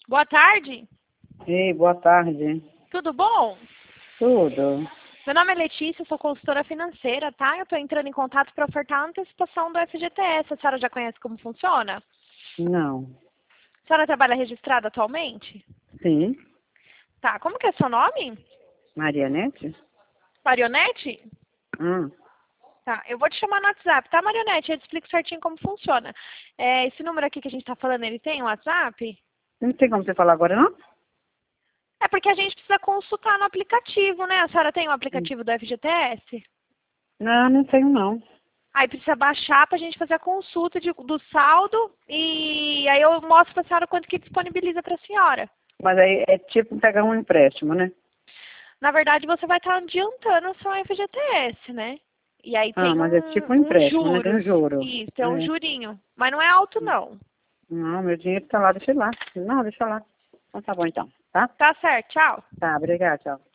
Boa tarde. Ei, boa tarde. Tudo bom? Tudo. Meu nome é Letícia, sou consultora financeira, tá? Eu estou entrando em contato para ofertar a antecipação do FGTS. A senhora já conhece como funciona? Não. A senhora trabalha registrada atualmente? Sim. Tá, como que é seu nome? Marianete? Marionete? Hum. Tá, eu vou te chamar no WhatsApp, tá, Marionete? Eu te explico certinho como funciona. Esse número aqui que a gente está falando, ele tem um WhatsApp? Não tem como você falar agora, não? É porque a gente precisa consultar no aplicativo, né? A senhora tem o Hum. aplicativo do FGTS? Não, não tenho, não. Aí precisa baixar para a gente fazer a consulta do saldo e aí eu mostro para a senhora quanto que disponibiliza para a senhora. Mas aí é tipo pegar um empréstimo, né? Na verdade, você vai estar adiantando o seu FGTS, né? E aí Ah, tem mas é tipo um um empréstimo, né? Tem um juros. juro. Isso, é um É. jurinho. Mas não é alto, não. Não, meu dinheiro tá lá, deixa lá. Não, deixa lá. Então tá bom, então. Tá? Tá certo, tchau. Tá, obrigada, tchau.